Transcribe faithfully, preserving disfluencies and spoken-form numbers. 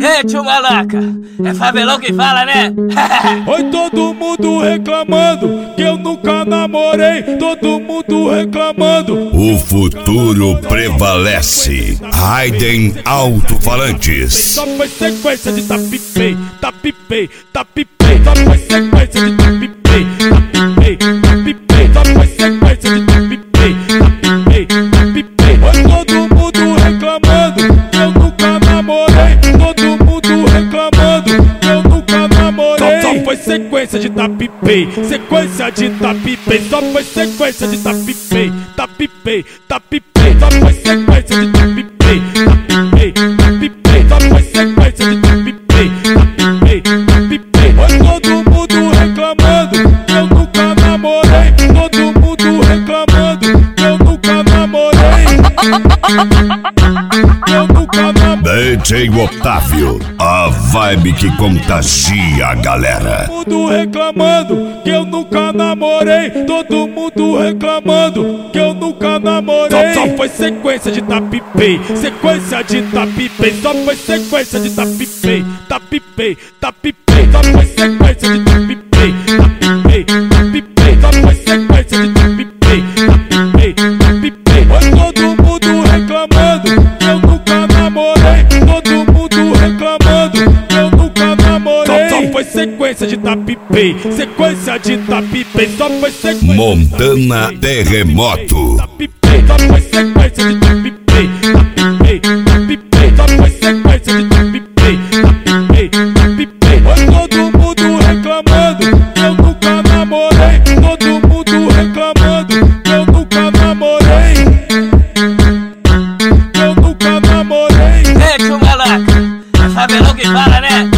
Ei, tio Malaca, é Fabelão que fala, né? Oi, todo mundo reclamando que eu nunca namorei. Todo mundo reclamando. O futuro prevalece. Raiden Alto-Falantes. Só foi sequência de tapipei, tapipei, tapipei. Só foi sequência de tapipei, tapipei, tapipei. Só foi sequência de tapipei, tapipei, tapipei. Oi, todo mundo reclamando que eu nunca namorei. Todo mundo reclamando que eu nunca namorei. Só, só foi sequência de tapipei, sequência de tapipei. Só foi sequência de tapipei, tapipei, tapipei. Só foi sequência de tapipei, tapipei, tapipei. Só foi sequência de tapipei, tapipei, tapipei. Oi, todo mundo reclamando que eu nunca namorei. Todo mundo reclamando que eu nunca namorei. Eu nunca namorei. D J Otávio, a vibe que contagia a galera. Todo mundo reclamando que eu nunca namorei. Todo mundo reclamando que eu nunca namorei. Só, só foi sequência de tapipei, sequência de tapipei. Só foi sequência de tapipei, tapipei, tapipei. Só foi sequência de tapipei, tapipei, tapipei. Só foi sequência de tapipei, tapipei, tapipei. Oi, todo mundo reclamando que eu nunca namorei. Todo mundo reclamando que eu nunca namorei. Só, só foi sequência de tapipei, sequência de tapipei. Só foi sequência Montana Terremoto. tapipei. Só foi sequência de tapipei, tapipei, tapipei. Só foi sequência de tapipei, tapipei, tapipei. Oi, todo mundo reclamando que eu nunca namorei. Todo mundo reclamando que eu nunca namorei. Eu nunca namorei. Ei, tio Malaca, é Fabelão que fala, né?